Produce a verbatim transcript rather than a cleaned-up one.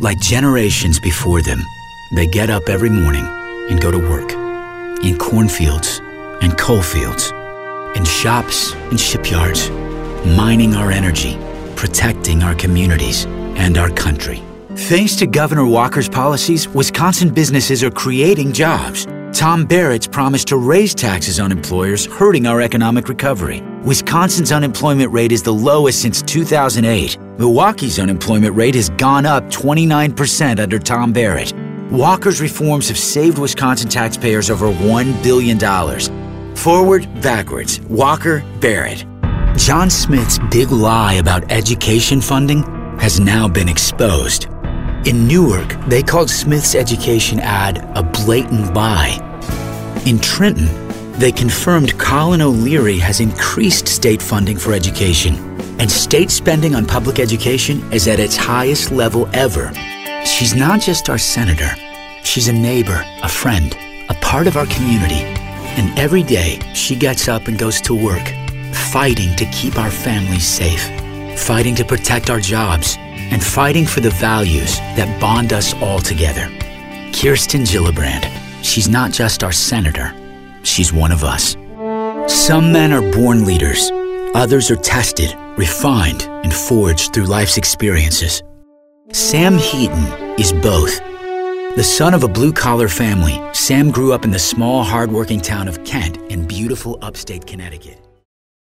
Like generations before them, they get up every morning and go to work. In cornfields and coal fields, in shops and shipyards, mining our energy, protecting our communities and our country. Thanks to Governor Walker's policies, Wisconsin businesses are creating jobs. Tom Barrett's promised to raise taxes on employers, hurting our economic recovery. Wisconsin's unemployment rate is the lowest since two thousand eight. Milwaukee's unemployment rate has gone up twenty-nine percent under Tom Barrett. Walker's reforms have saved Wisconsin taxpayers over one billion dollars. Forward, backwards, Walker, Barrett. John Smith's big lie about education funding has now been exposed. In Newark, they called Smith's education ad a blatant lie. In Trenton, they confirmed Colin O'Leary has increased state funding for education, and state spending on public education is at its highest level ever. She's not just our senator. She's a neighbor, a friend, a part of our community. And every day, she gets up and goes to work, fighting to keep our families safe, fighting to protect our jobs, and fighting for the values that bond us all together. Kirsten Gillibrand. She's not just our senator. She's one of us. Some men are born leaders. Others are tested, refined, and forged through life's experiences. Sam Heaton is both. The son of a blue-collar family, Sam grew up in the small, hard-working town of Kent in beautiful upstate Connecticut.